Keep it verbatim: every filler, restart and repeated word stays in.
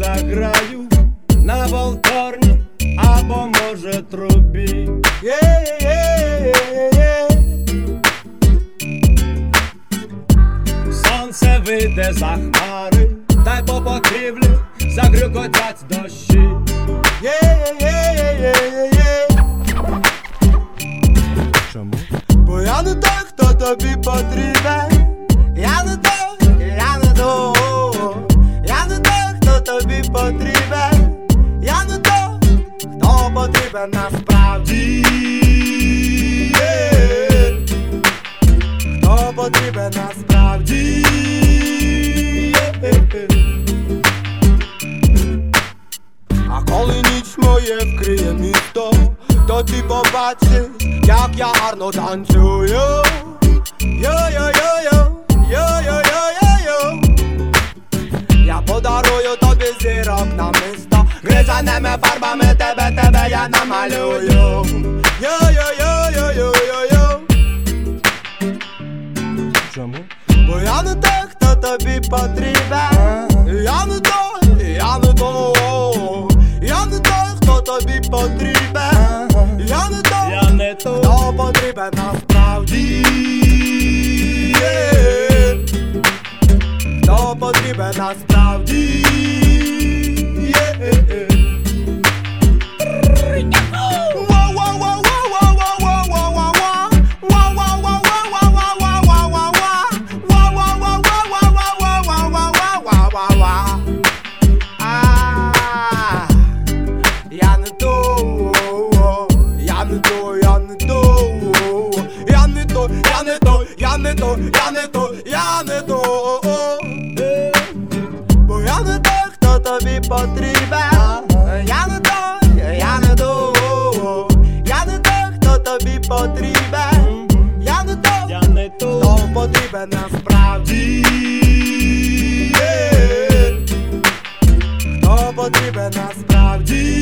заграю на волторні або може трубі. Сонце вийде за хмари, та й по покрівлі загрюкотять дощі. Чому? Бо я не той, хто тобі потрібен. Я не той, я не той. Я не той, хто тобі потрібен. Я не той, хто потрібен насправді. Хто потрібен насправді. А коли ніч моє вкриє місто, то ти побачиш, як я гарно танцюю. Йо-йо-йо-йо, йо-йо-йо-йо-йо. Я подарую тобі зірок на місто, гризаними фарбами тебе, тебе я намалюю. Йо-йо-йо-йо-йо-йо. Чому? Бо я не той, хто тобі потрібен. Я не той, я не той. Я не той, хто тобі потрібен. Я не той, Я не той, хто потрібен насправді. Хто потрібен насправді. Я не то, я не то, я не то, я не то, я не то, я не то, я не то, я не то. Бо я не той, хто тобі потрібен. Я не той, я не то, я не той, хто тобі потрібен. Я не той, я не той, хто потрібен насправді. Хто потрібен насправді.